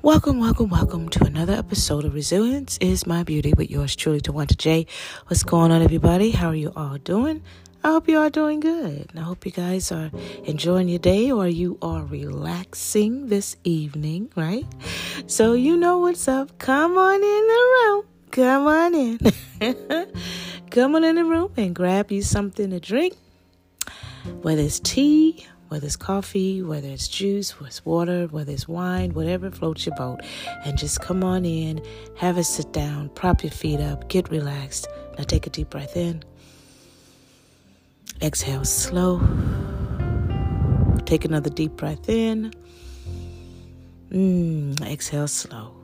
Welcome to another episode of Resilience is My Beauty with yours truly, Tawanda J. What's going on, everybody? How are you all doing? I hope you are doing good. I hope you guys are enjoying your day or you are relaxing this evening, right? So you know what's up. Come on in the room. Come on in. Come on in the room and grab you something to drink, whether it's tea, whether it's coffee, whether it's juice, whether it's water, whether it's wine, whatever floats your boat. And just come on in, have a sit down, prop your feet up, get relaxed. Now take a deep breath in. Exhale slow. Take another deep breath in. Exhale slow.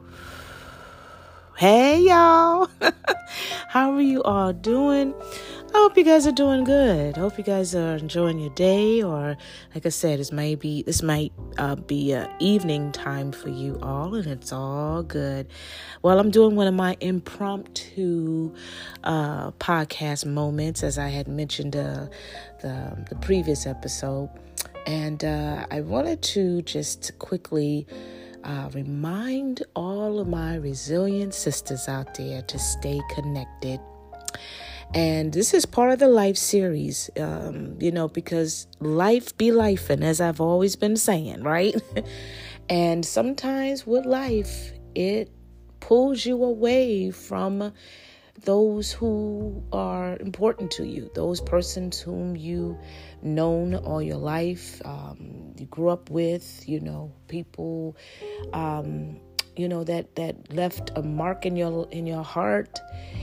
Hey, y'all. How are you all doing? I hope you guys are doing good. I hope you guys are enjoying your day, or like I said, this might be evening time for you all, and it's all good. Well, I'm doing one of my impromptu podcast moments, as I had mentioned the previous episode, and I wanted to just quickly remind all of my resilient sisters out there to stay connected. And this is part of the life series, because life be lifing, as I've always been saying, right? And sometimes with life, it pulls you away from those who are important to you, those persons whom you known all your life, you grew up with, people, that left a mark in your heart.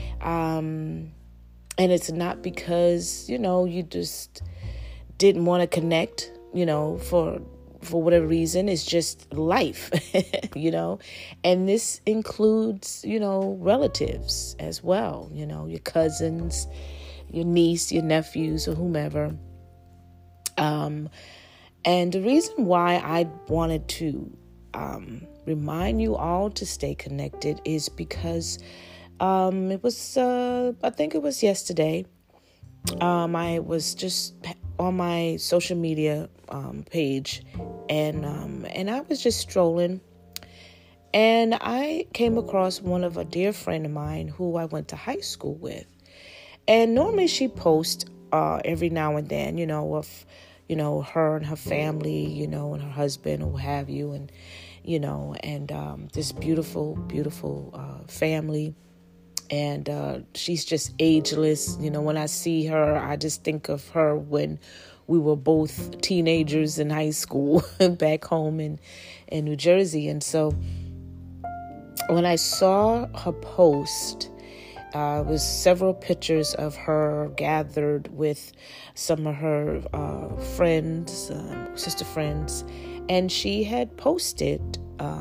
And it's not because, you just didn't want to connect, for whatever reason. It's just life, and this includes, relatives as well, your cousins, your niece, your nephews, or whomever. And the reason why I wanted to remind you all to stay connected is because it was, I think it was yesterday. I was just on my social media page, and I was just strolling, and I came across one of a dear friend of mine who I went to high school with, and normally she posts every now and then, of her and her family, and her husband or what have you, and this beautiful family. And she's just ageless. When I see her, I just think of her when we were both teenagers in high school back home in New Jersey. And so when I saw her post, it was several pictures of her gathered with some of her friends, sister friends, and she had posted,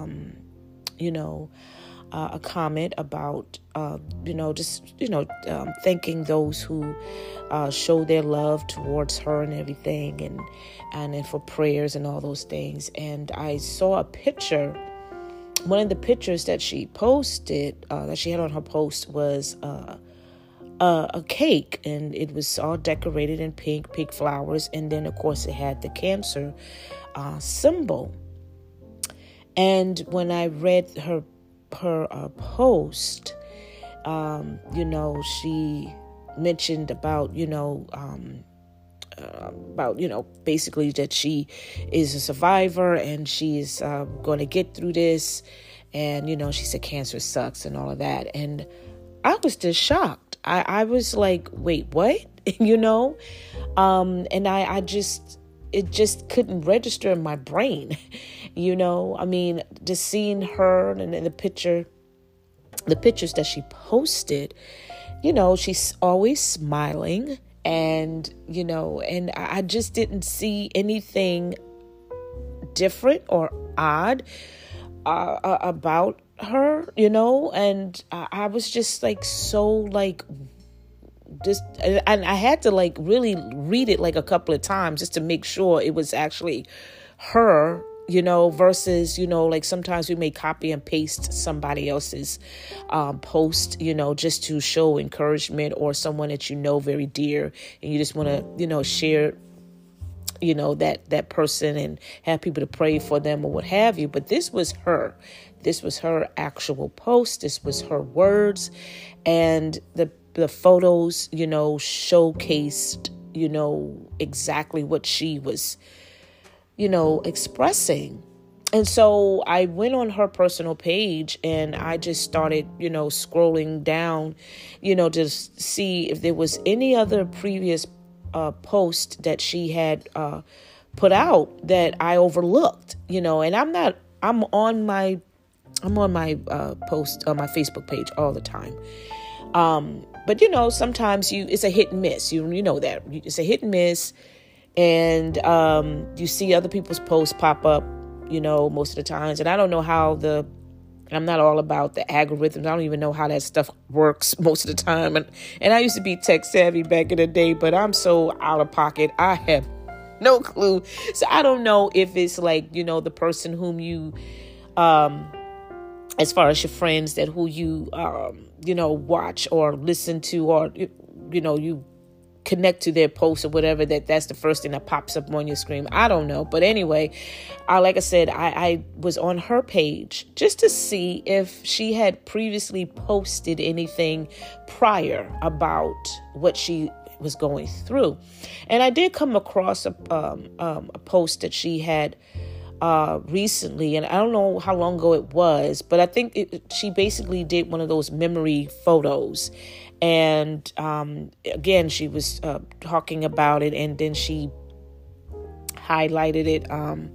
a comment about, thanking those who show their love towards her and everything, and for prayers and all those things. And I saw a picture. One of the pictures that she posted, that she had on her post, was a cake, and it was all decorated in pink flowers, and then of course it had the cancer symbol. And when I read her post, she mentioned about, basically that she is a survivor and she is going to get through this. And, she said cancer sucks and all of that. And I was just shocked. I was like, wait, what? And it just couldn't register in my brain. Just seeing her and the pictures that she posted, she's always smiling, and I just didn't see anything different or odd about her, and I was just and I had to really read it a couple of times just to make sure it was actually her, versus, sometimes we may copy and paste somebody else's post, just to show encouragement, or someone that very dear, and you just want to, share that person and have people to pray for them or what have you. But this was her. This was her actual post. This was her words. And the photos, showcased, exactly what she was, expressing. And so I went on her personal page and I just started, scrolling down, to see if there was any other previous post that she had put out that I overlooked, and I'm on my post on my Facebook page all the time. But sometimes it's a hit and miss. You know that it's a hit and miss, and you see other people's posts pop up, most of the times. And I don't know how I'm not all about the algorithms. I don't even know how that stuff works most of the time. And I used to be tech savvy back in the day, but I'm so out of pocket. I have no clue. So I don't know if it's like, the person whom you, as far as your friends that who you, watch or listen to, or, you connect to their posts or whatever, that's the first thing that pops up on your screen. I don't know. But anyway, like I said, I was on her page just to see if she had previously posted anything prior about what she was going through. And I did come across a post that she had recently, and I don't know how long ago it was, but I think she basically did one of those memory photos. And again, she was talking about it, and then she highlighted it.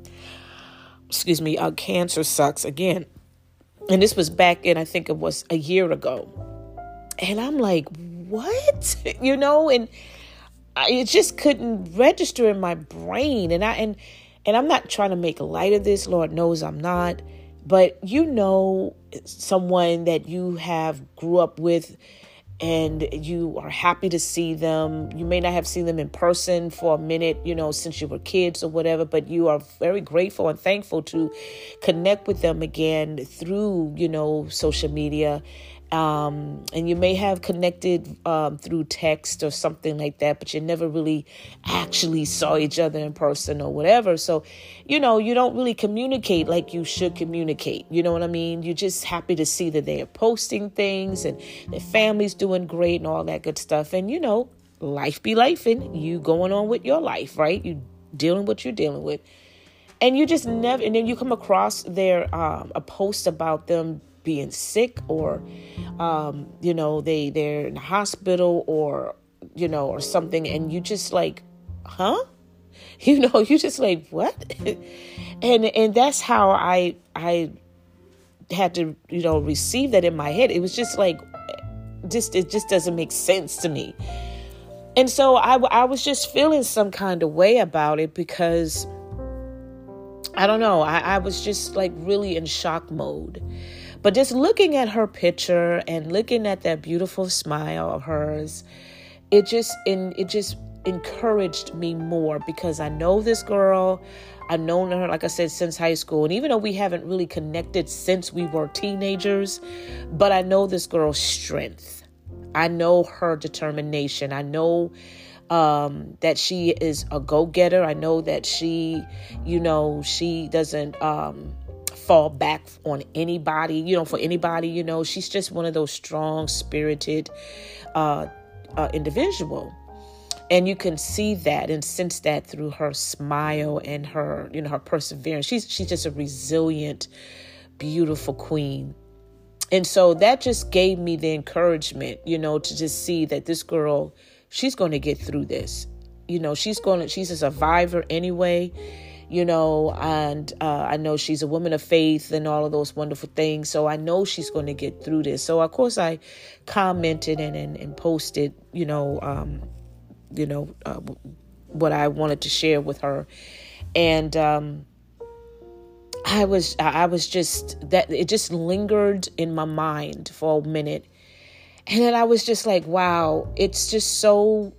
Cancer sucks again. And this was back in, I think it was a year ago. And I'm like, what? And it just couldn't register in my brain. And I'm not trying to make light of this. Lord knows I'm not. But someone that you have grew up with, and you are happy to see them. You may not have seen them in person for a minute, since you were kids or whatever, but you are very grateful and thankful to connect with them again through, social media. And you may have connected through text or something like that, but you never really actually saw each other in person or whatever. So, you don't really communicate like you should communicate. You know what I mean? You're just happy to see that they are posting things and their family's doing great and all that good stuff. And, life be lifing. You going on with your life, right? You dealing with what you're dealing with. And you just never, and then you come across a post about them being sick, or they're in the hospital, or or something, and you just like, huh? You just like, what? and that's how I had to receive that in my head. It was just like, it just doesn't make sense to me. And so I was just feeling some kind of way about it, because I don't know, I was just like really in shock mode. But just looking at her picture and looking at that beautiful smile of hers, it just encouraged me more, because I know this girl. I've known her, like I said, since high school. And even though we haven't really connected since we were teenagers, but I know this girl's strength. I know her determination. I know that she is a go-getter. I know that she doesn't fall back on anybody, for anybody, she's just one of those strong spirited individual. And you can see that and sense that through her smile and her, her perseverance. She's just a resilient, beautiful queen. And so that just gave me the encouragement, to just see that this girl, she's going to get through this. She's a survivor anyway. And I know she's a woman of faith and all of those wonderful things. So I know she's going to get through this. So, of course, I commented and posted, what I wanted to share with her. And I was just, that it just lingered in my mind for a minute. And then I was just like, wow, it's just so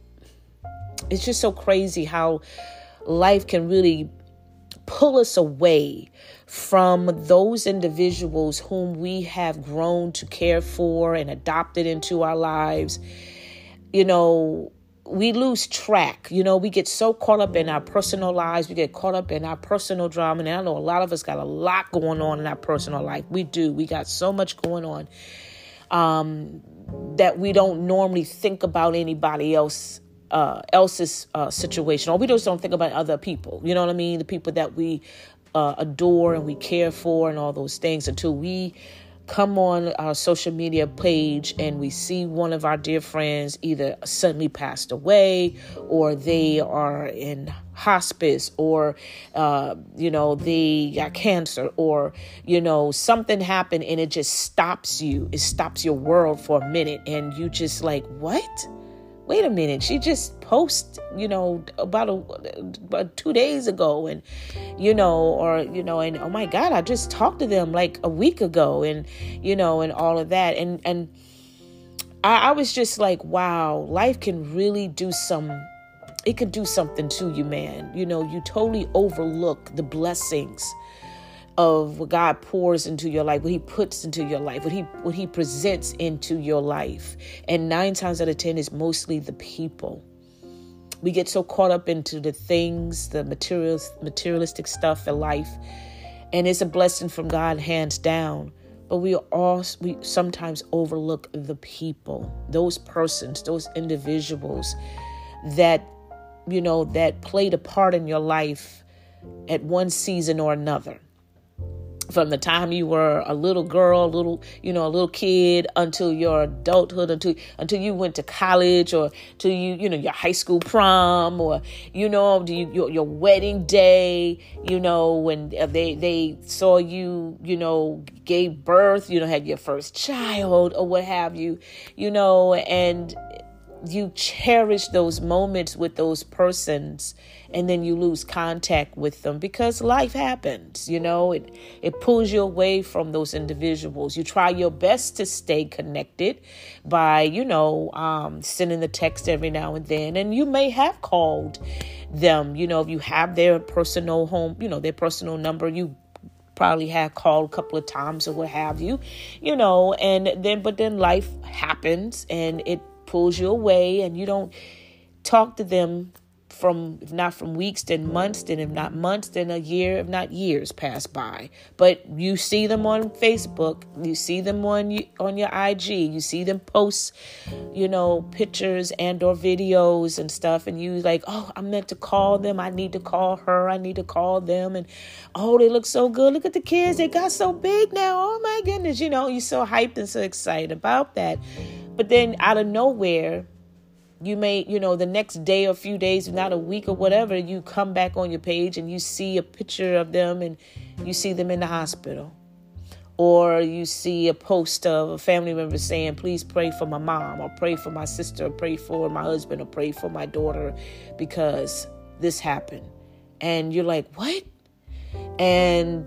crazy how life can really pull us away from those individuals whom we have grown to care for and adopted into our lives, we lose track. We get so caught up in our personal lives. We get caught up in our personal drama. And I know a lot of us got a lot going on in our personal life. We do. We got so much going on that we don't normally think about anybody else's situation, or we just don't think about other people. You know what I mean? The people that we adore and we care for and all those things, until we come on our social media page and we see one of our dear friends either suddenly passed away, or they are in hospice, or, they got cancer, or, something happened, and it just stops you. It stops your world for a minute, and you just like, what? Wait a minute, she just posted, about 2 days ago, and, and oh my God, I just talked to them like a week ago, and, and all of that. And I was just like, wow, life can really it could do something to you, man. You totally overlook the blessings of what God pours into your life, what he puts into your life, what he presents into your life. And 9 times out of 10 is mostly the people. We get so caught up into the things, the materialistic stuff in life. And it's a blessing from God, hands down. But we sometimes overlook the people, those persons, those individuals that, that played a part in your life at one season or another. From the time you were a little girl, a little kid, until your adulthood, until you went to college, or to your high school prom, or your wedding day, when they saw you, gave birth, had your first child, or what have you, and you cherish those moments with those persons, and then you lose contact with them because life happens. It pulls you away from those individuals. You try your best to stay connected by, sending the text every now and then. And you may have called them, if you have their personal home, their personal number, you probably have called a couple of times or what have you, but then life happens and it pulls you away, and you don't talk to them if not from weeks, then months, then if not months, then a year, if not years pass by. But you see them on Facebook, you see them on your IG, you see them post, pictures and or videos and stuff, and you like, oh, I meant to call them, I need to call her, I need to call them, and oh, they look so good, look at the kids, they got so big now, oh my goodness, you're so hyped and so excited about that. But then out of nowhere, you may, the next day or a few days, not a week or whatever, you come back on your page and you see a picture of them and you see them in the hospital. Or you see a post of a family member saying, please pray for my mom, or pray for my sister, or pray for my husband, or pray for my daughter because this happened. And you're like, what? And,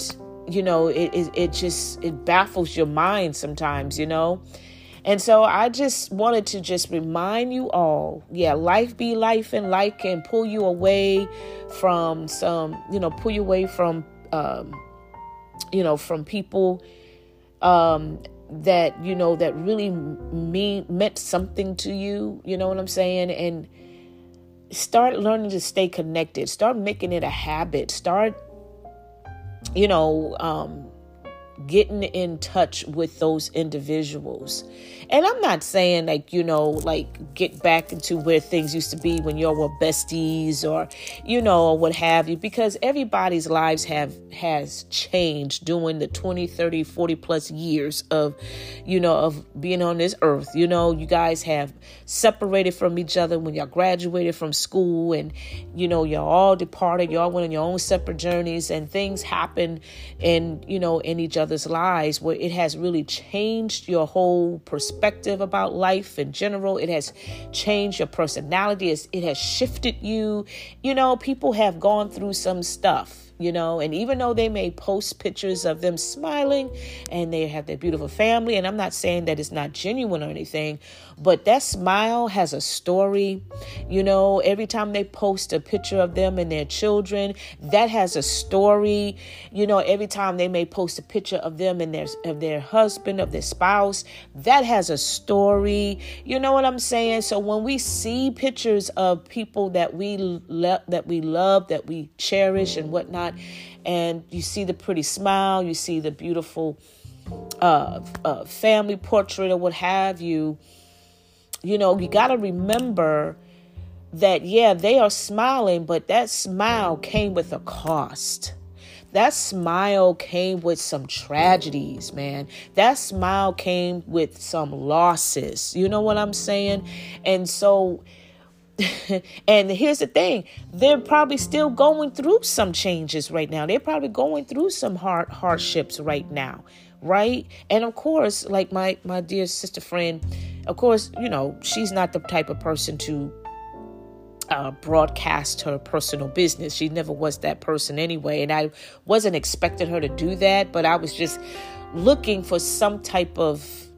it baffles your mind sometimes, And so I just wanted to remind you all, life be life, and life can pull you away from from people that, that really meant something to you. You know what I'm saying? And start learning to stay connected. Start making it a habit. Start, getting in touch with those individuals. And I'm not saying get back into where things used to be when y'all were besties or, or what have you, because everybody's lives has changed during the 20, 30, 40 plus years of being on this earth. You guys have separated from each other when y'all graduated from school, and, y'all all departed, y'all went on your own separate journeys, and things happen in each other's lives where it has really changed your whole perspective about life in general. It has changed your personality. It has shifted you. People have gone through some stuff. and even though they may post pictures of them smiling and they have their beautiful family, and I'm not saying that it's not genuine or anything, but that smile has a story. Every time they post a picture of them and their children, that has a story. Every time they may post a picture of them and their husband, of their spouse, that has a story. You know what I'm saying? So when we see pictures of people that we love, that we cherish and whatnot, and you see the pretty smile, you see the beautiful family portrait or what have you, you got to remember that, they are smiling, but that smile came with a cost. That smile came with some tragedies, man. That smile came with some losses. You know what I'm saying? And so, and here's the thing, they're probably still going through some changes right now. They're probably going through some hardships right now. Right. And of course, like my dear sister friend, of course, she's not the type of person to broadcast her personal business. She never was that person anyway. And I wasn't expecting her to do that, but I was just looking for some type of,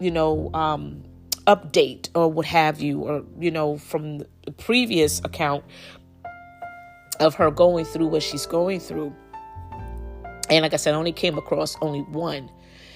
update or what have you, or, from the previous account of her going through what she's going through. And like I said, I only came across only one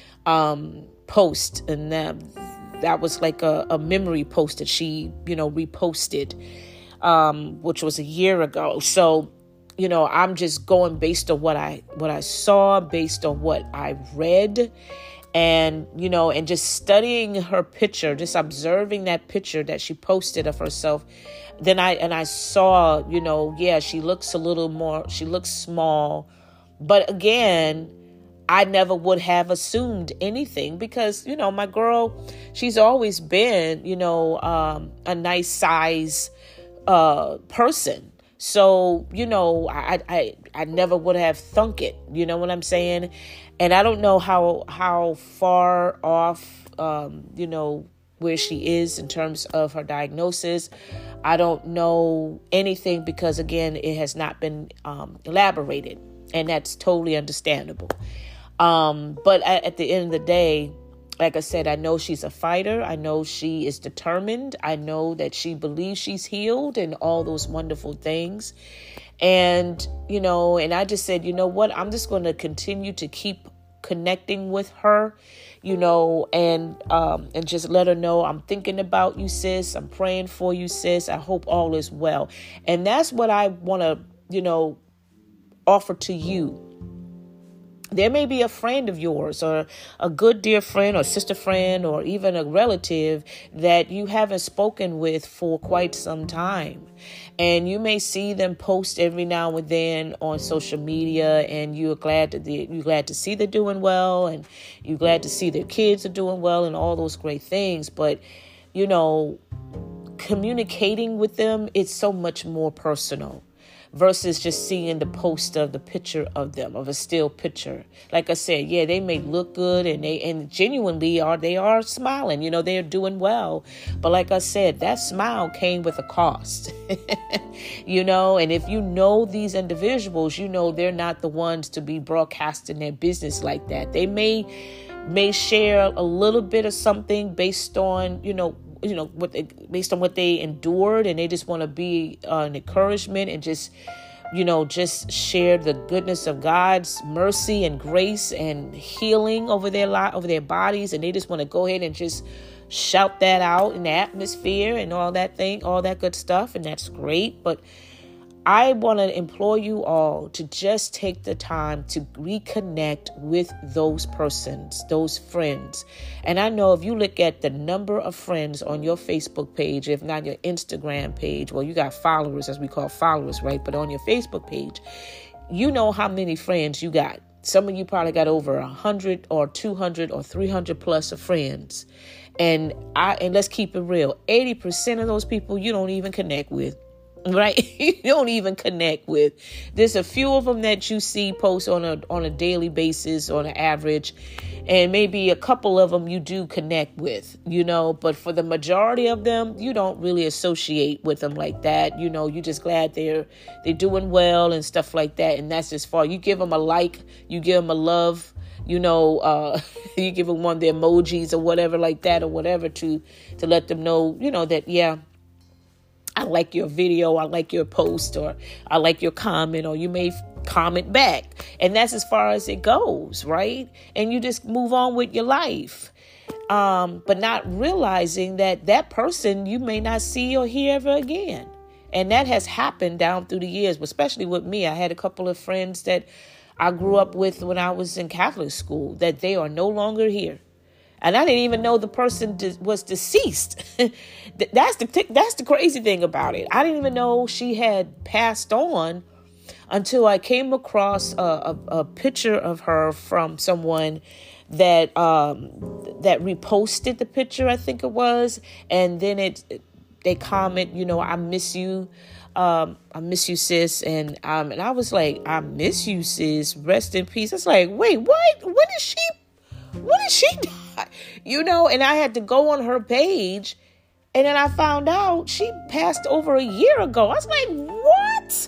post, and that was like a memory post that she, reposted, which was a year ago. So, I'm just going based on what I saw, based on what I read, and, and just studying her picture, just observing that picture that she posted of herself. Then I saw, she looks she looks small, but again, I never would have assumed anything because, my girl, she's always been, a nice size person. So, I never would have thunk it. You know what I'm saying? And I don't know how far off, where she is in terms of her diagnosis. I don't know anything because, again, it has not been elaborated, and that's totally understandable. But at the end of the day, like I said, I know she's a fighter. I know she is determined. I know that she believes she's healed and all those wonderful things. And, and I just said, you know what, I'm just going to continue to keep connecting with her, and just let her know I'm thinking about you, sis. I'm praying for you, sis. I hope all is well. And that's what I want to, offer to you. There may be a friend of yours or a good dear friend or sister friend or even a relative that you haven't spoken with for quite some time. And you may see them post every now and then on social media, and you're glad to see they're doing well, and you're glad to see their kids are doing well and all those great things. But, communicating with them, it's so much more personal versus just seeing the post of the picture of them, of a still picture. Like I said, they may look good and genuinely they are smiling, they're doing well. But like I said, that smile came with a cost, and if you know these individuals, they're not the ones to be broadcasting their business like that. They may share a little bit of something based on, based on what they endured, and they just want to be an encouragement and just share the goodness of God's mercy and grace and healing over their bodies, and they just want to go ahead and just shout that out in the atmosphere and all that good stuff, and that's great. But I want to implore you all to just take the time to reconnect with those persons, those friends. And I know if you look at the number of friends on your Facebook page, if not your Instagram page, well, you got followers, as we call followers, right? But on your Facebook page, you know how many friends you got. Some of you probably got over 100 or 200 or 300 plus of friends. And let's keep it real. 80% of those people you don't even connect with. right? You don't even connect with. There's a few of them that you see post on a daily basis, on an average, and maybe a couple of them you do connect with, but for the majority of them, you don't really associate with them like that. You're just glad they're doing well and stuff like that. And that's as far. You give them a like, you give them a love, you give them one of the emojis or whatever like that, or whatever to let them know, that, yeah, I like your video, I like your post, or I like your comment, or you may comment back. And that's as far as it goes, right? And you just move on with your life. But not realizing that person you may not see or hear ever again. And that has happened down through the years, especially with me. I had a couple of friends that I grew up with when I was in Catholic school, that they are no longer here. And I didn't even know the person was deceased. That's the crazy thing about it. I didn't even know she had passed on until I came across a picture of her from someone that reposted the picture, I think it was. And then they comment, I miss you. I miss you, sis. And I was like, I miss you, sis. Rest in peace. It's like, wait, what? When did she die? And I had to go on her page, and then I found out she passed over a year ago. I was like, what?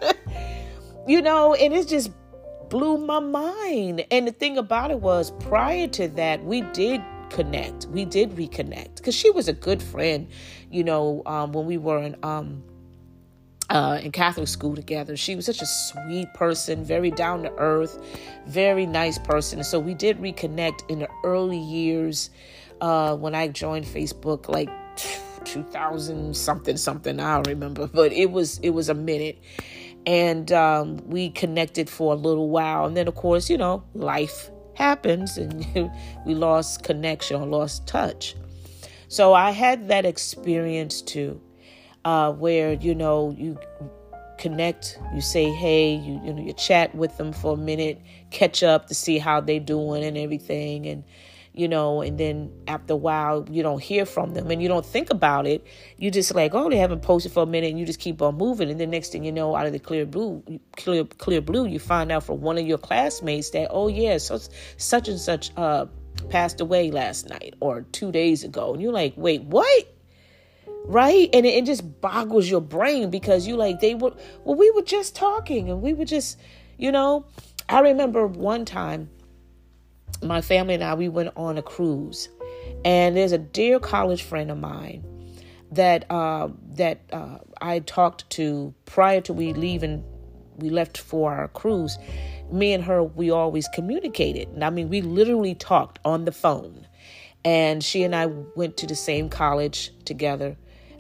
And it just blew my mind. And the thing about it was, prior to that, we did connect. We did reconnect, because she was a good friend, when we were in Catholic school together. She was such a sweet person, very down to earth, very nice person. So we did reconnect in the early years when I joined Facebook, like 2000 something. I don't remember, but it was a minute. And we connected for a little while. And then, of course, life happens and we lost connection, lost touch. So I had that experience too. Where, you connect, you say, hey, you chat with them for a minute, catch up to see how they doing and everything. And, and then after a while, you don't hear from them and you don't think about it. You just like, oh, they haven't posted for a minute, and you just keep on moving. And then next thing you know, out of the clear blue, you find out from one of your classmates that, oh yeah, so such and such, passed away last night or 2 days ago. And you're like, wait, what? Right? And it just boggles your brain, because we were just talking and we were just, I remember one time my family and we went on a cruise, and there's a dear college friend of mine that I talked to prior to we left for our cruise. Me and her, we always communicated. And I mean, we literally talked on the phone, and she and I went to the same college together.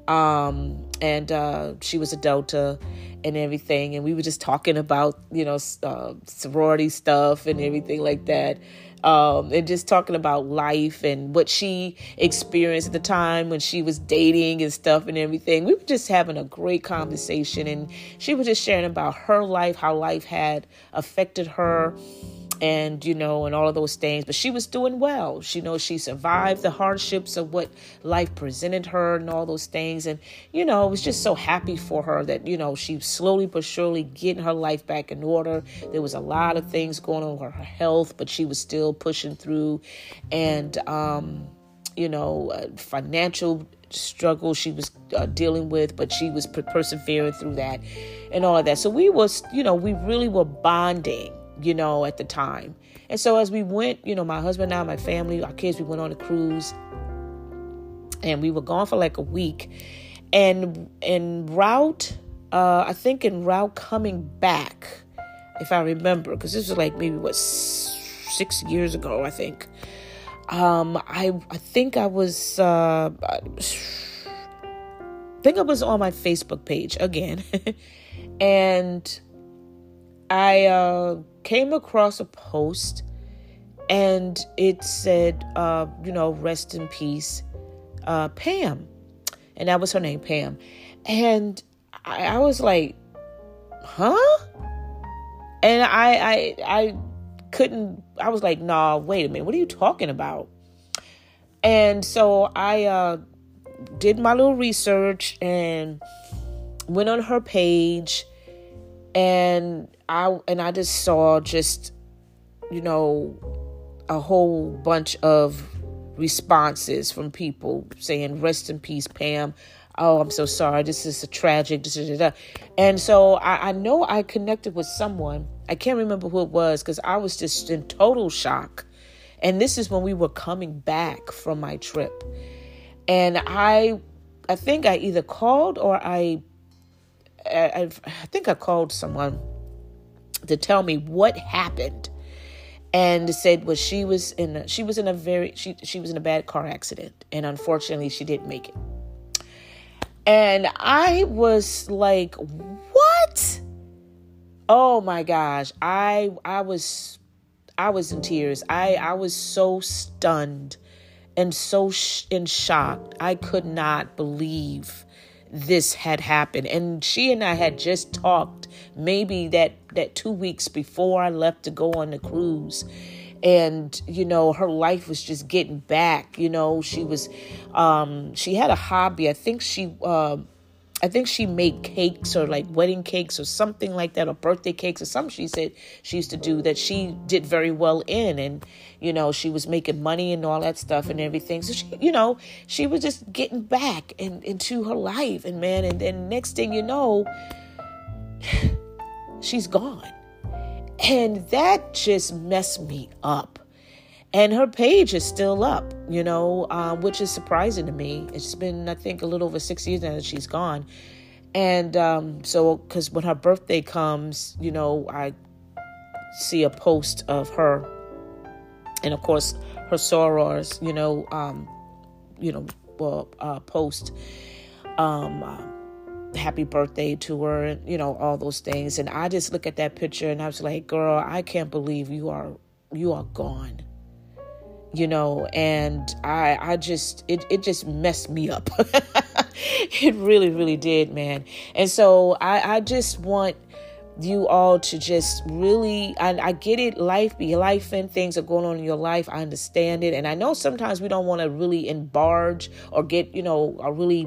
And she was a Delta and everything. And we were just talking about, sorority stuff and everything like that. And just talking about life and what she experienced at the time when she was dating and stuff and everything. We were just having a great conversation, and she was just sharing about her life, how life had affected her, and, and all of those things. But she was doing well. She survived the hardships of what life presented her and all those things. And, I was just so happy for her that, she slowly but surely getting her life back in order. There was a lot of things going on with her health, but she was still pushing through. And, financial struggle she was dealing with, but she was persevering through that and all of that. So we really were bonding, at the time. And so as we went, my husband and I, my family, our kids, we went on a cruise, and we were gone for like a week. And en route coming back, if I remember, because this was like maybe 6 years ago, I think. I think I was on my Facebook page again, and I came across a post, and it said, rest in peace, Pam. And that was her name, Pam. And I was like, huh? And I couldn't, I was like, nah, wait a minute. What are you talking about? And so I did my little research, and went on her page, and I just saw a whole bunch of responses from people saying, "Rest in peace, Pam. Oh, I'm so sorry. This is a tragic." And so I know I connected with someone. I can't remember who it was because I was just in total shock. And this is when we were coming back from my trip. And I think I either called or I think I called someone to tell me what happened. And said, well, she was in a bad car accident, and unfortunately she didn't make it. And I was like, what? Oh my gosh. I was in tears. I was so stunned and so in shock. I could not believe this had happened. And she and I had just talked maybe that 2 weeks before I left to go on the cruise. And, her life was just getting back. She was, she had a hobby. I think she made cakes, or like wedding cakes or something like that, or birthday cakes or something she said she used to do that she did very well in. And, she was making money and all that stuff and everything. So she was just getting back into her life. And man, and then next thing you know, she's gone. And that just messed me up. And her page is still up, which is surprising to me. It's been, I think, a little over 6 years now that she's gone. And so, because when her birthday comes, I see a post of her. And, of course, her sorors, post happy birthday to her, and, all those things. And I just look at that picture and I was like, girl, I can't believe you are gone. And I just, it just messed me up. It really, really did, man. And so I just want you all to just really, I get it, life and things are going on in your life. I understand it. And I know sometimes we don't want to really embarge or get, really,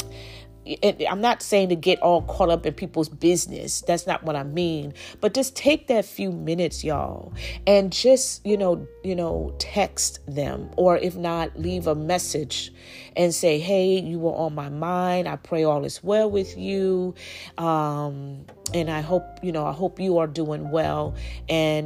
I'm not saying to get all caught up in people's business. That's not what I mean. But just take that few minutes, y'all, and just, text them, or if not, leave a message and say, hey, you were on my mind. I pray all is well with you. And I hope you are doing well. And,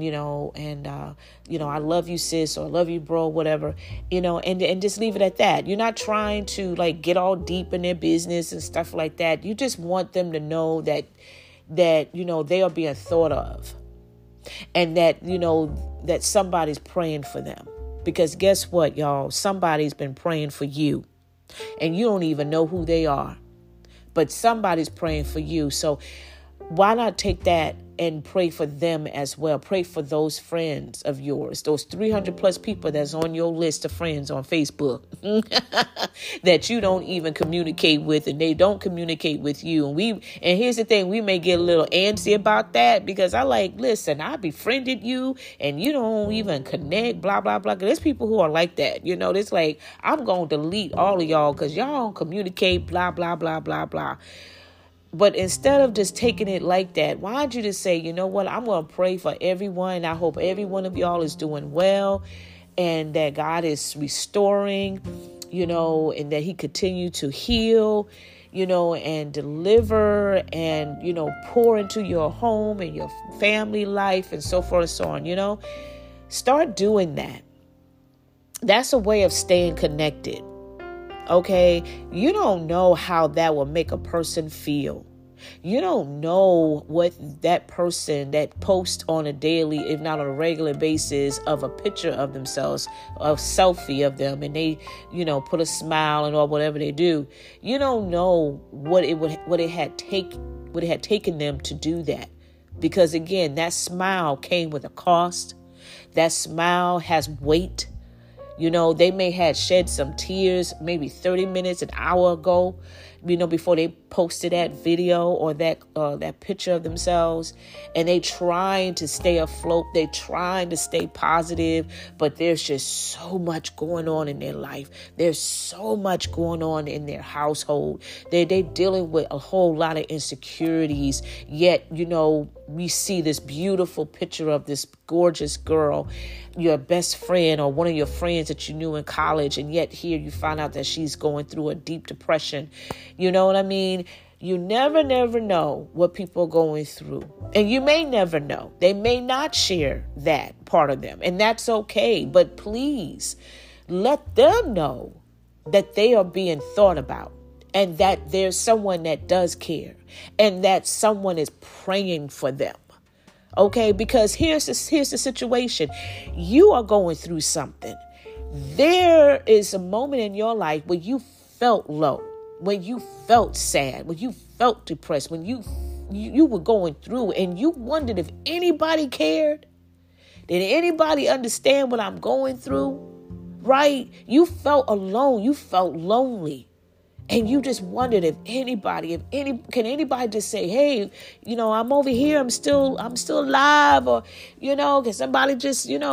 I love you, sis, or I love you, bro, whatever, and just leave it at that. You're not trying to like get all deep in their business and stuff like that. You just want them to know that, they are being thought of, and that, that somebody's praying for them. Because guess what, y'all? Somebody's been praying for you, and you don't even know who they are, but somebody's praying for you. So why not take that and pray for them as well? Pray for those friends of yours, those 300 plus people that's on your list of friends on Facebook that you don't even communicate with, and they don't communicate with you. And here's the thing, we may get a little antsy about that, because listen, I befriended you and you don't even connect, blah, blah, blah. There's people who are like that. It's like, I'm going to delete all of y'all because y'all don't communicate, blah, blah, blah, blah, blah. But instead of just taking it like that, why don't you just say, you know what, I'm going to pray for everyone. I hope every one of y'all is doing well, and that God is restoring, and that he continue to heal, and deliver, and, pour into your home and your family life and so forth and so on, Start doing that. That's a way of staying connected. Okay, you don't know how that will make a person feel. You don't know what that person that posts on a daily, if not on a regular basis, of a picture of themselves, a selfie of them, and they, put a smile and or whatever they do. You don't know what it had taken them to do that. Because again, that smile came with a cost. That smile has weight. They may have shed some tears maybe 30 minutes, an hour ago. before they posted that video or that picture of themselves, and they trying to stay afloat. They trying to stay positive, but there's just so much going on in their life. There's so much going on in their household. They dealing with a whole lot of insecurities. Yet, we see this beautiful picture of this gorgeous girl, your best friend or one of your friends that you knew in college, and yet here you find out that she's going through a deep depression. You know what I mean? You never know what people are going through. And you may never know. They may not share that part of them, and that's okay. But please let them know that they are being thought about, and that there's someone that does care, and that someone is praying for them. Okay, because here's the situation. You are going through something. There is a moment in your life where you felt low, when you felt sad, when you felt depressed, when you were going through, and you wondered if anybody cared. Did anybody understand what I'm going through? Right? You felt alone. You felt lonely. And you just wondered if can anybody just say, hey, I'm over here. I'm still alive. Or, can somebody just, give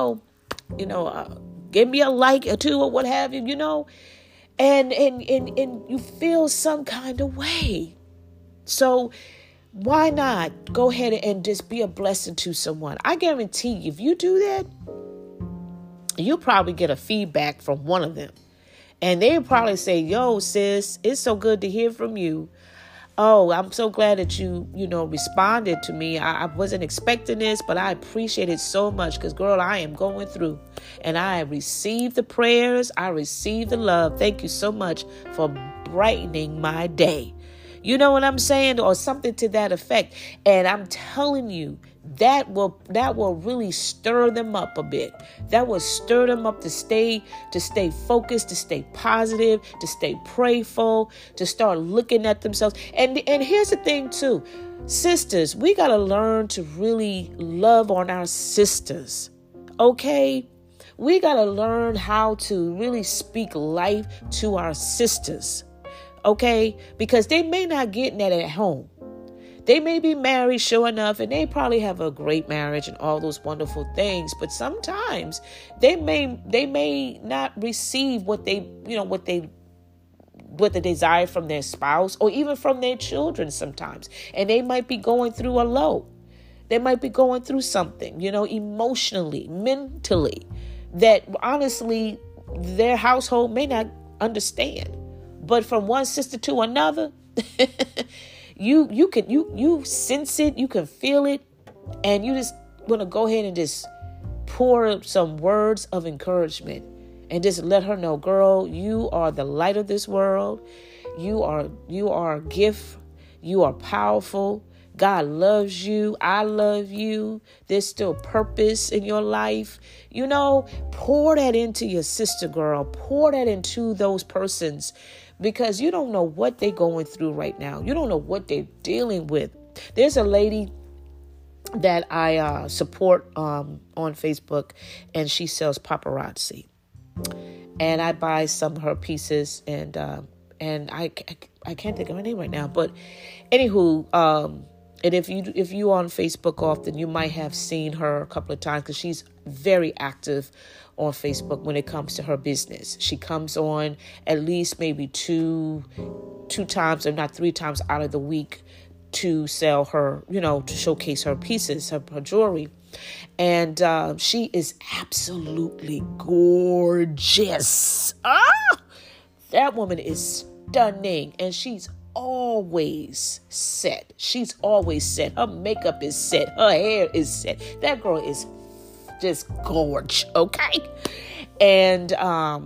me a like or two or what have you, and you feel some kind of way. So why not go ahead and just be a blessing to someone? I guarantee you, if you do that, you'll probably get a feedback from one of them. And they'll probably say, yo, sis, it's so good to hear from you. Oh, I'm so glad that you responded to me. I wasn't expecting this, but I appreciate it so much because, girl, I am going through. And I received the prayers. I received the love. Thank you so much for brightening my day. You know what I'm saying? Or something to that effect. And I'm telling you, that will really stir them up a bit. That will stir them up to stay focused, to stay positive, to stay prayerful, to start looking at themselves. And here's the thing too, sisters, we got to learn to really love on our sisters. Okay? We got to learn how to really speak life to our sisters. Okay? Because they may not get that at home. They may be married, sure enough, and they probably have a great marriage and all those wonderful things. But sometimes they may not receive what they desire from their spouse or even from their children sometimes. And they might be going through a low. They might be going through something, emotionally, mentally, that honestly their household may not understand. But from one sister to another, You sense it, you can feel it, and you just want to go ahead and just pour some words of encouragement and just let her know, girl, you are the light of this world. You are a gift. You are powerful. God loves you. I love you. There's still purpose in your life. Pour that into your sister, girl. Pour that into those persons. Because you don't know what they're going through right now. You don't know what they're dealing with. There's a lady that I support on Facebook, and she sells paparazzi. And I buy some of her pieces, and I can't think of her name right now. But anywho, and if you on Facebook often, you might have seen her a couple of times because she's very active on Facebook when it comes to her business. She comes on at least maybe two times, if not 3 times out of the week to sell her, to showcase her pieces, her jewelry. And she is absolutely gorgeous. That woman is stunning, and she's always set. She's always set. Her makeup is set. Her hair is set. That girl is just gorge, okay? And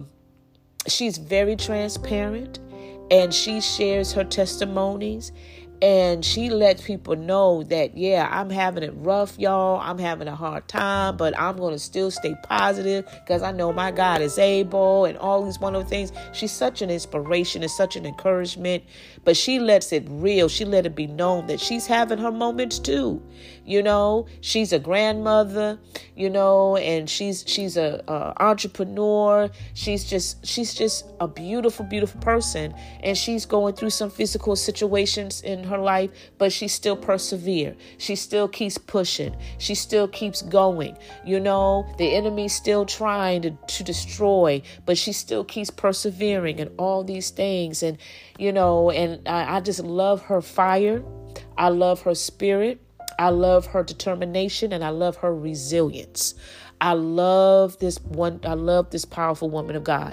she's very transparent, and she shares her testimonies, And she lets people know that, yeah, I'm having it rough, y'all. I'm having a hard time, but I'm going to still stay positive because I know my God is able and all these wonderful things. She's such an inspiration and such an encouragement, but she lets it real. She let it be known that she's having her moments too. You know, she's a grandmother, you know, and she's a entrepreneur. She's just a beautiful, beautiful person. And she's going through some physical situations in her life, but she still perseveres. She still keeps pushing. She still keeps going. You know, the enemy's still trying to destroy, but she still keeps persevering and all these things. And, you know, and I just love her fire. I love her spirit. I love her determination, and I love her resilience. I love this powerful woman of God.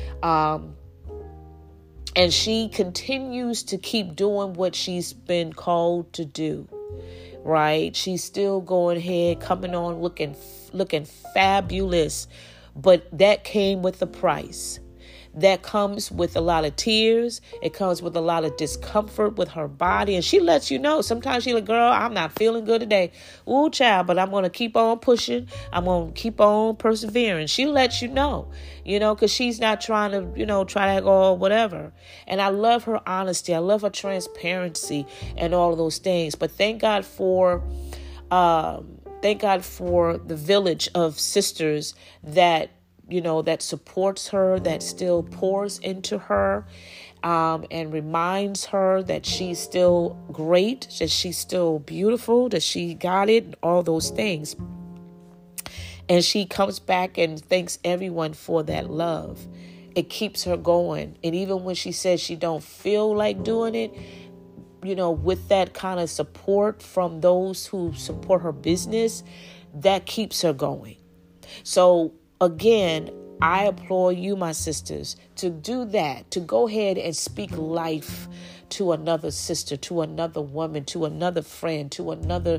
And she continues to keep doing what she's been called to do, right? She's still going ahead, coming on, looking fabulous. But that came with a price. That comes with a lot of tears. It comes with a lot of discomfort with her body. And she lets you know. Sometimes she's like, girl, I'm not feeling good today. Ooh, child, but I'm going to keep on pushing. I'm going to keep on persevering. She lets you know, because she's not trying to, try to go whatever. And I love her honesty. I love her transparency and all of those things. But thank God for the village of sisters that supports her, that still pours into her, and reminds her that she's still great, that she's still beautiful, that she got it, and all those things. And she comes back and thanks everyone for that love. It keeps her going. And even when she says she don't feel like doing it, with that kind of support from those who support her business, that keeps her going. So again, I implore you, my sisters, to do that, to go ahead and speak life to another sister, to another woman, to another friend, to another,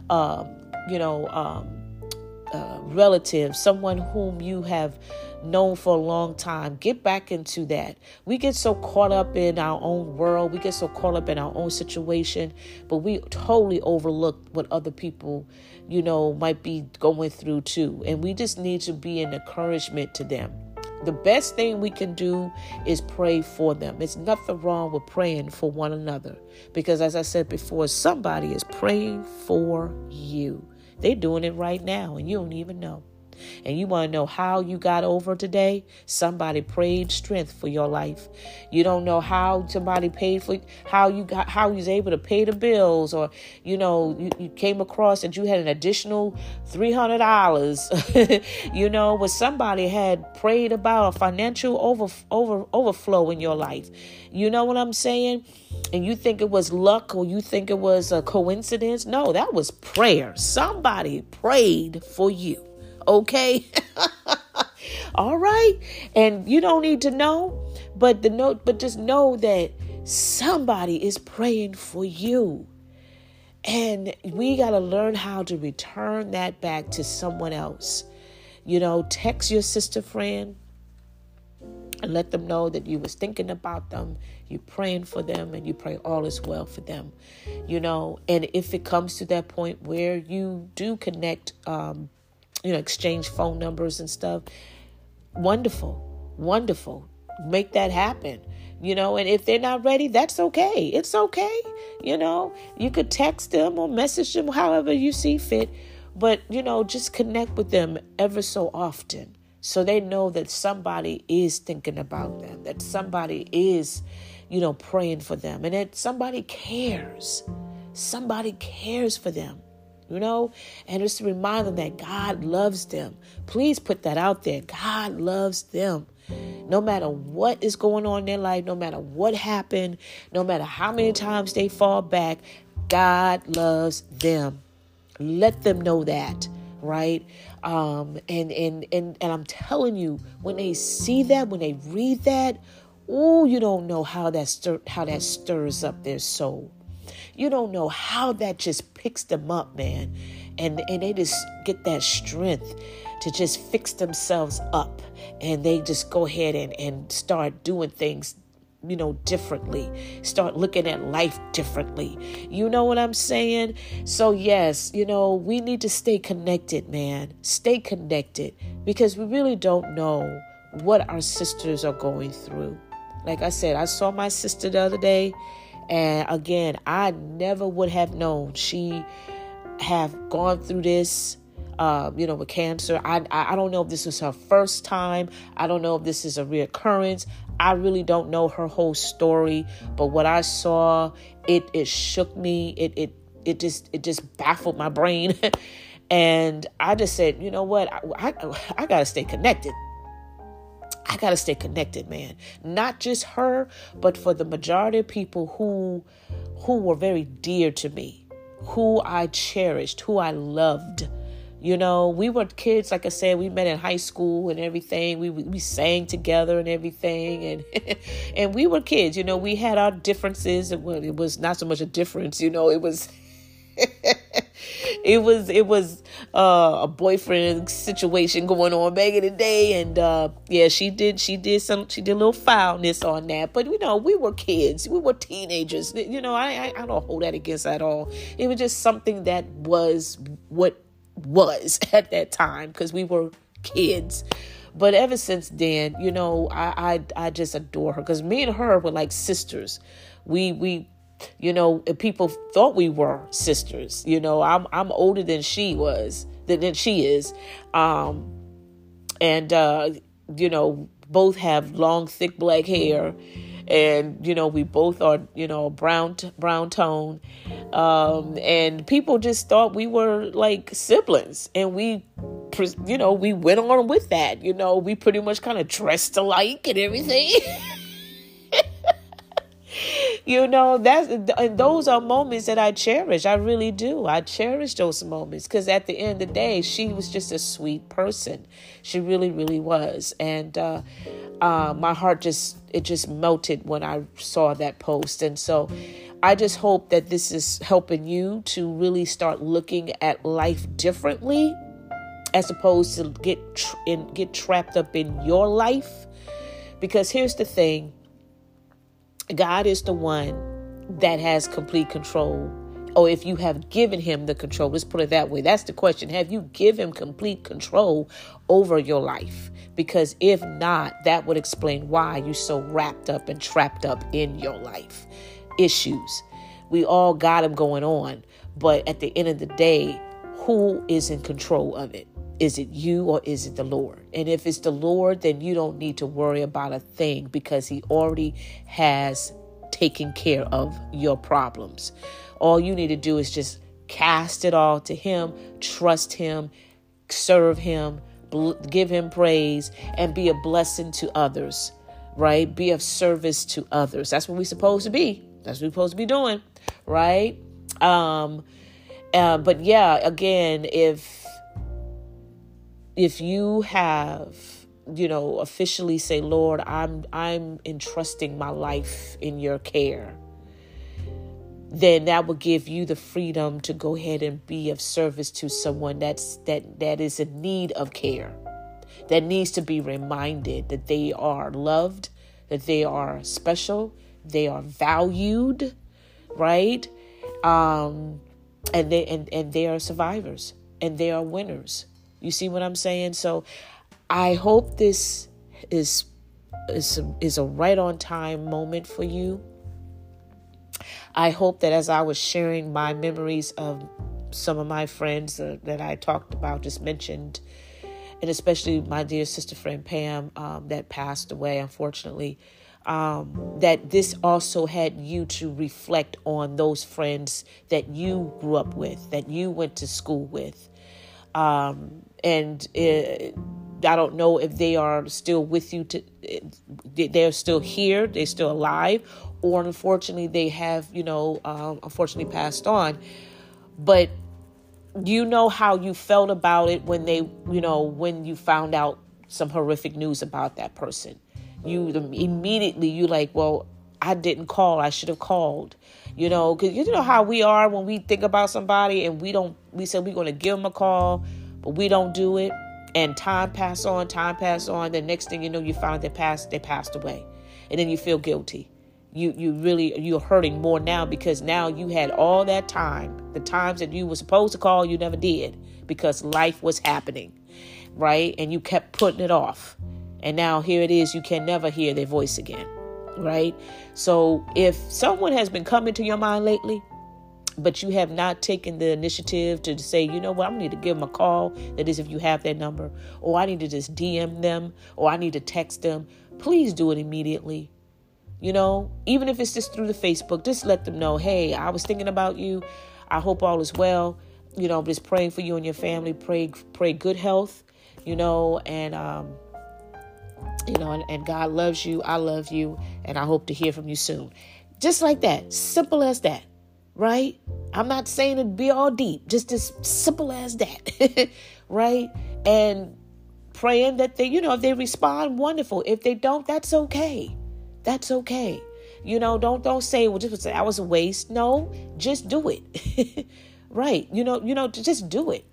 relative, someone whom you have known for a long time. Get back into that. We get so caught up in our own world. We get so caught up in our own situation, but we totally overlook what other people, might be going through too. And we just need to be an encouragement to them. The best thing we can do is pray for them. There's nothing wrong with praying for one another, because as I said before, somebody is praying for you. They're doing it right now, and you don't even know. And you want to know how you got over today? Somebody prayed strength for your life. You don't know how somebody paid for how you was able to pay the bills, or you came across that you had an additional $300. When somebody had prayed about a financial overflow in your life. You know what I'm saying? And you think it was luck, or you think it was a coincidence? No, that was prayer. Somebody prayed for you. Okay. All right. And you don't need to know, but just know that somebody is praying for you. And we got to learn how to return that back to someone else. Text your sister friend and let them know that you was thinking about them, you praying for them, and you pray all is well for them. And if it comes to that point where you do connect, exchange phone numbers and stuff. Wonderful. Make that happen. And if they're not ready, that's okay. It's okay. You could text them or message them however you see fit. But, just connect with them ever so often, so they know that somebody is thinking about them, that somebody is, praying for them, and that somebody cares. Somebody cares for them. And just to remind them that God loves them. Please put that out there. God loves them. No matter what is going on in their life, no matter what happened, no matter how many times they fall back, God loves them. Let them know that, right? And I'm telling you, when they see that, when they read that, you don't know how that stirs up their soul. You don't know how that just picks them up, man. And they just get that strength to just fix themselves up. And they just go ahead and start doing things differently. Start looking at life differently. You know what I'm saying? So yes, we need to stay connected, man. Stay connected, because we really don't know what our sisters are going through. Like I said, I saw my sister the other day, and again, I never would have known she have gone through this, with cancer. I don't know if this was her first time. I don't know if this is a reoccurrence. I really don't know her whole story, but what I saw, it shook me. It just baffled my brain. And I just said, you know what? I got to stay connected. I got to stay connected, man. Not just her, but for the majority of people who were very dear to me, who I cherished, who I loved. We were kids, like I said, we met in high school and everything. We sang together and everything. And and we were kids, we had our differences. It was not so much a difference, it was it was a boyfriend situation going on back in the day. And she did a little foulness on that. But we were kids, we were teenagers. I don't hold that against at all. It was just something that was what was at that time, because we were kids. But ever since then, I just adore her, because me and her were like sisters. We people thought we were sisters. I'm older than she was, than she is. Both have long, thick black hair. And, we both are, brown tone. And people just thought we were like siblings, and we went on with that. We pretty much kind of dressed alike and everything. And those are moments that I cherish. I really do. I cherish those moments, because at the end of the day, she was just a sweet person. She really, really was. And my heart just melted when I saw that post. And so I just hope that this is helping you to really start looking at life differently, as opposed to get trapped up in your life. Because here's the thing. God is the one that has complete control. Or if you have given him the control, let's put it that way. That's the question. Have you given him complete control over your life? Because if not, that would explain why you're so wrapped up and trapped up in your life issues. We all got them going on. But at the end of the day, who is in control of it? Is it you or is it the Lord? And if it's the Lord, then you don't need to worry about a thing, because he already has taken care of your problems. All you need to do is just cast it all to him, trust him, serve him, give him praise, and be a blessing to others, right? Be of service to others. That's what we're supposed to be. That's what we're supposed to be doing, right? But yeah, again, if you have, officially say, Lord, I'm entrusting my life in your care, then that will give you the freedom to go ahead and be of service to someone that is in need of care, that needs to be reminded that they are loved, that they are special, they are valued, right? And they are survivors, and they are winners. You see what I'm saying? So I hope this is a right on time moment for you. I hope that as I was sharing my memories of some of my friends that I talked about, just mentioned, and especially my dear sister friend Pam, that passed away, unfortunately, that this also had you to reflect on those friends that you grew up with, that you went to school with. I don't know if they are still with you. They're still here. They're still alive, or unfortunately they have, unfortunately passed on. But you know how you felt about it when when you found out some horrific news about that person. You like, well, I didn't call. I should have called. Because you know how we are when we think about somebody and we said we're going to give them a call, but we don't do it. And time passed on. The next thing you know, you found they passed away. And then you feel guilty. you're hurting more now because now you had all that time, the times that you were supposed to call, you never did because life was happening, right? And you kept putting it off. And now here it is, you can never hear their voice again, right? So if someone has been coming to your mind lately, but you have not taken the initiative to say, you know what, I need to give them a call. That is, if you have their number, or I need to just DM them, or I need to text them, please do it immediately. You know, even if it's just through the Facebook, just let them know, hey, I was thinking about you. I hope all is well. You know, I'm just praying for you and your family. Pray good health, you know, and God loves you. I love you. And I hope to hear from you soon. Just like that. Simple as that. Right? I'm not saying it be all deep. Just as simple as that. Right? And praying that they, if they respond, wonderful. If they don't, that's okay. That's okay. Don't say, well, just say I was a waste. No, just do it. Right. Just do it.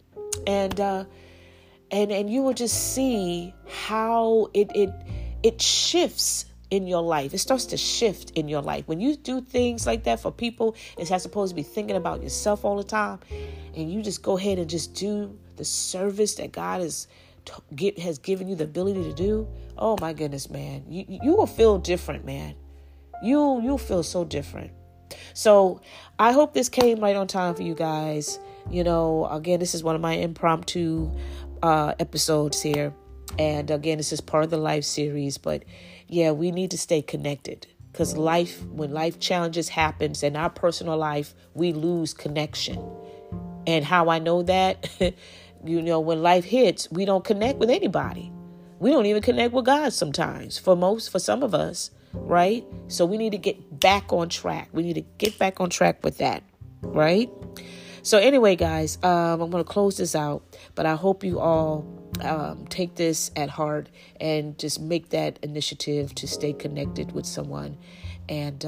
And you will just see how it shifts in your life. It starts to shift in your life. When you do things like that for people, it's not supposed to be thinking about yourself all the time. And you just go ahead and just do the service that God has given you the ability to do. Oh my goodness, man. You will feel different, man. You'll feel so different. So I hope this came right on time for you guys. Again, this is one of my impromptu episodes here. And again, this is part of the life series. But yeah, we need to stay connected because when life challenges happens in our personal life, we lose connection. And how I know that, when life hits, we don't connect with anybody. We don't even connect with God sometimes for some of us. Right. So we need to get back on track. We need to get back on track with that. Right. So anyway, guys, I'm going to close this out, but I hope you all take this at heart and just make that initiative to stay connected with someone. And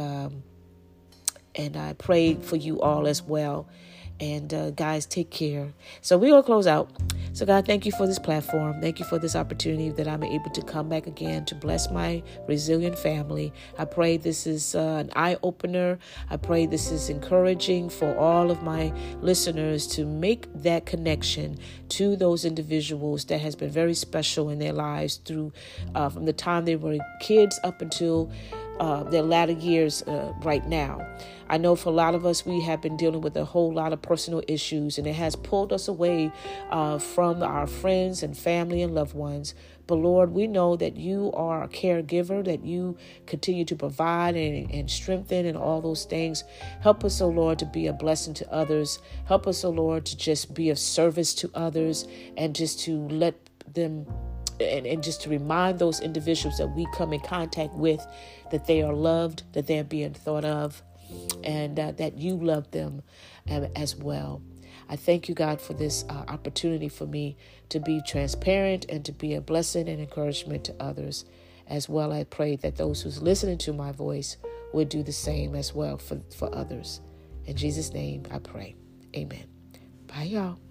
I pray for you all as well. And guys, take care. So we're going to close out. So God, thank you for this platform. Thank you for this opportunity that I'm able to come back again to bless my resilient family. I pray this is an eye-opener. I pray this is encouraging for all of my listeners to make that connection to those individuals that has been very special in their lives through from the time they were kids up until their latter years right now. I know for a lot of us, we have been dealing with a whole lot of personal issues, and it has pulled us away from our friends and family and loved ones. But Lord, we know that you are a caregiver, that you continue to provide and strengthen and all those things. Help us, oh Lord, to be a blessing to others. Help us, oh Lord, to just be of service to others and just to let them and just to remind those individuals that we come in contact with that they are loved, that they are being thought of, and that you love them as well. I thank you, God, for this opportunity for me to be transparent and to be a blessing and encouragement to others as well. I pray that those who's listening to my voice would do the same as well for others. In Jesus' name, I pray. Amen. Bye, y'all.